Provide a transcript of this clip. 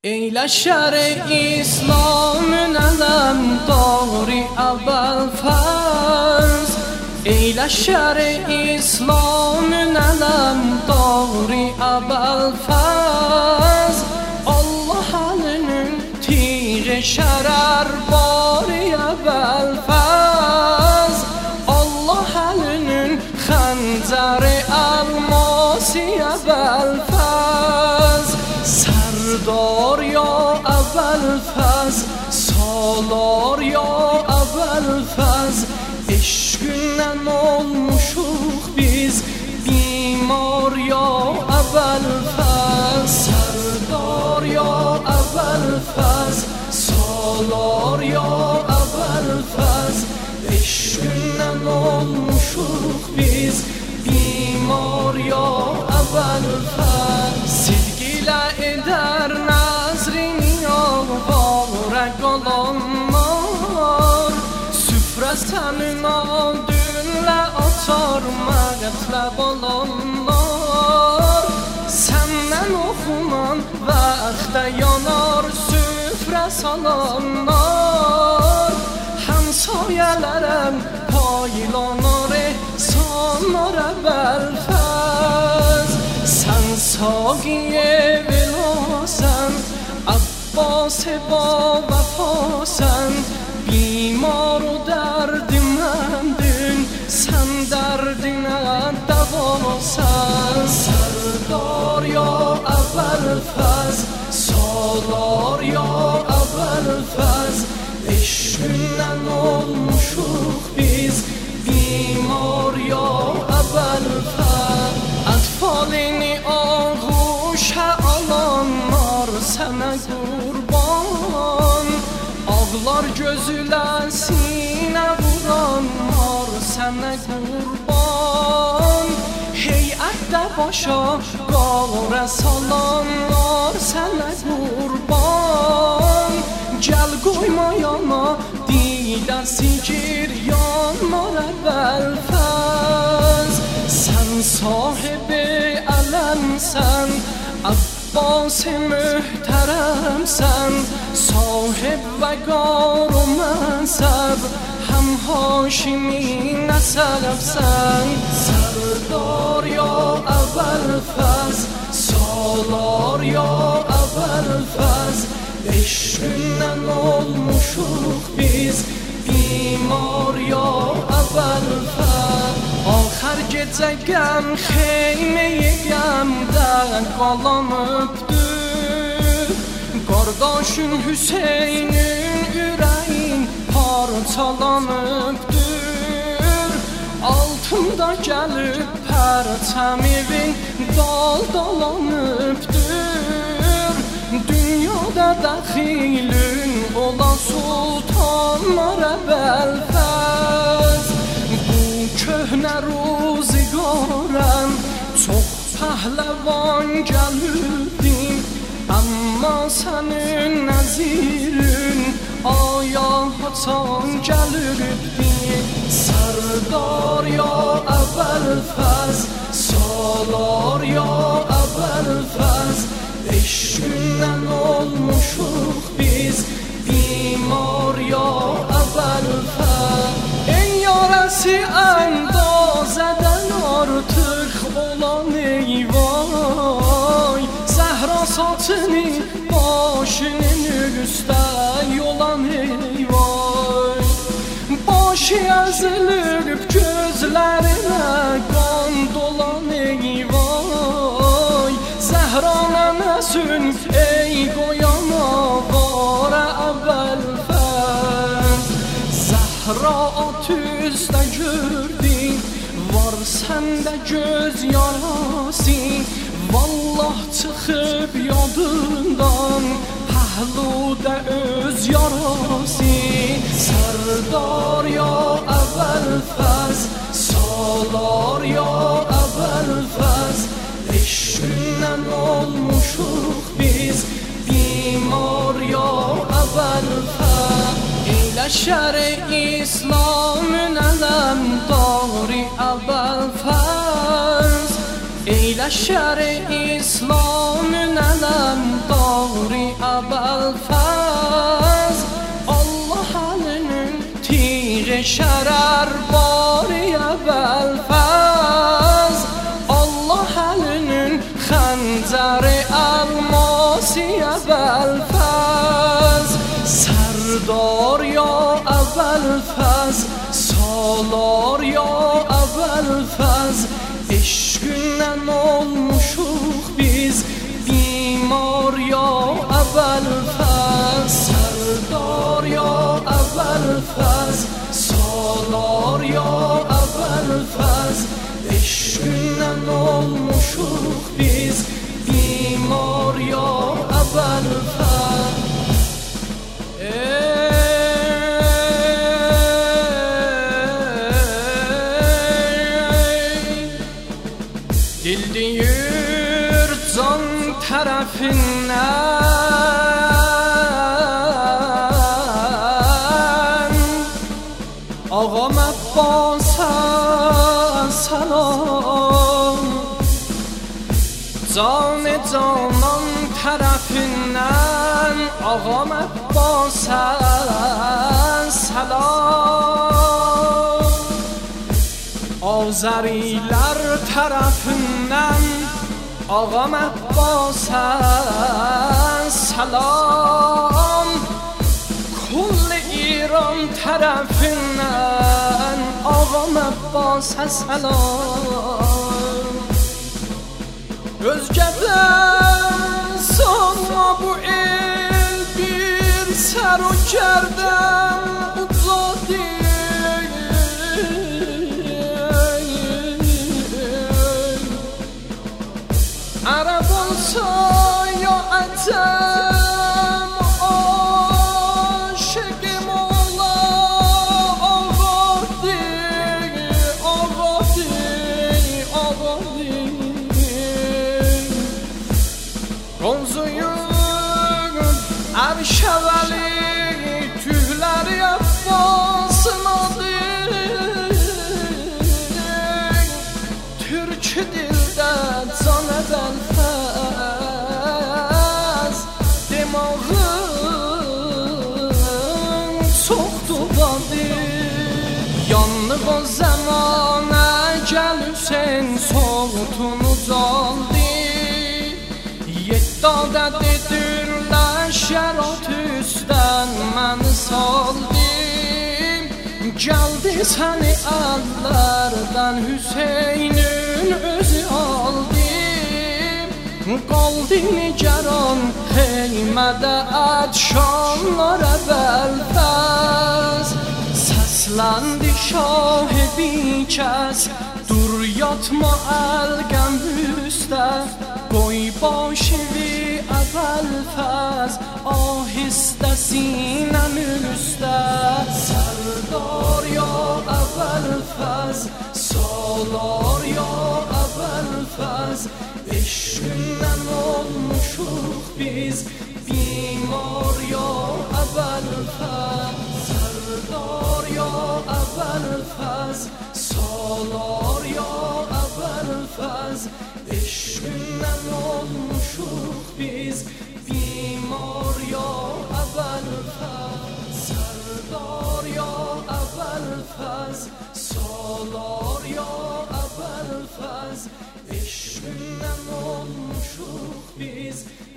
ای لشکر اسلام علم داری اول فرض، ای لشکر اسلام علم داری اول فرض. Allah علinin تیغ شرر باری اول فرض، Allah علinin خنجر الماسی اول فرض. سردار یا اول فز، سالار یا اول فز، eşkünden olmuşuq biz بیمار یا اول فز. سردار یا اول فز، سالار یا اول فز، eşkünden olmuşuq biz بیمار یا اول فز. eder nazrini ağarak olanlar, süfrəsinin adınla atar məqətlab olanlar. Səndən oxunan vaxtda yanar süfrə salanlar. Həmsayələrəm paylanar ehsanlar əvvəl fəz. Sən saqiyə ولاسن عباس با وفاسن، بیمار و دردمندن سن دردینه دواسن. سردار یا اول فز، سالار یا اول فز، eşkünden olmuşuq biz بیمار یا اول فز. اطفالini ağuşa alanlar sənə qurban, ağlar gözülə sinə vuranlar sənə qurban. Heyətdə başa qarə salanlar sənə qurban. Gəl qoymayana dilə sikir yanlar əvvəl fəz. Sən sahibi ələmsən, Abbas mühtərəmsən, sahib vəqar و mənσəb، həm haşimi nəsəbsən. Sərdar ya əvvəl fəz، salar ya əvvəl fəz، eşqündən olmuşuq biz بیمار یا اول فəz. Axar gecə qəm xeyməyə qəmdən qalanıbdır, qardaşın Hüseynin ürəyin parçalanıbdır. Altında gəlib pərçəmivin daldalanıbdır. Dünyada dəxilün olan sultanlar əvvəl fəz. Bu köhnə ruzigarəm çox pəhləvan gəlirdim, amma sənin nəzirin aya haçan gəlirdi. Sərdar ya əvvəl fəz، salar ya əvvəl fəz، eşkündən olmuşuq biz بیمار یا اول فəz. ای yarəsi əndazədən artıq olan ey vay، Zəhra saçını başının üstə yolan ey vay. Başı əzilib gözlərinə qan dolan ey vay. Zəhra nənəsin ey qoyana varə əvvəl fəz. Zəhra at üstə gördün, var səndə göz yarası, vallah çıxıb yadından pəhludə öz yarası. Sərdar ya əvvəl fəz، salar ya əvvəl fəz، eşkündən olmuşuq biz بیمار یا اول فəz. ای لشکر اسلام علم داری اول فرض، ای لشکر اسلام علم داری ابوالفضل Allah əlinin tiği şərar bari ابوالفضل Allah əlinin xəncəri almasi ابوالفضل Serdar ya ابوالفضل Salar ya ابوالفضل Eşkündən olmuşuq biz bimar ya ابوالفضل Serdar ya ابوالفضل Salar ya ابوالفضل Eşkündən olmuşuq biz bimar ya ابوالفضل Dildiğir can tarafından Ağam Abbas'a salam Can-ı canan tarafından Ağam Abbas'a salam Azeriler tarafından Ağam Abbas'a salam Kull-i İran tarafından Ağam Abbas'a salam Özgədən sonra bu el bir sər o gərdən uzadı Arab olsa ya əcəm aşıqım ola ağadı ağadı ağadı Qonzuyun ərşəvəli tühləri Abbasın adı Türk dildə can ابوالفضل Demağın çoxdur badı Yanlıq o zamana gəl Hüseyin soğutunu caldı Yeddada dedirlər şərat üstən məni saldı Gəldi səni əllərdən Hüseynin özü aldı Qaldı nigaran xeymədə ədşanlar ابوالفضل Səsləndi şah-ı bikəs Dur yatma əlqəm üstə Qoy başıvi ابوالفضل Ahistə sinəm üstə Serdar ya ابوالفضل Salar ya ابوالفضل Eşkündən olmuşuq biz bimar ya ابوالفضل Serdar ya ابوالفضل Salar ya ابوالفضل Eşkündən olmuşuq biz bimar ya ابوالفضل Serdar ya ابوالفضل Salar ya ابوالفضل Eşkündən olmuşuq biz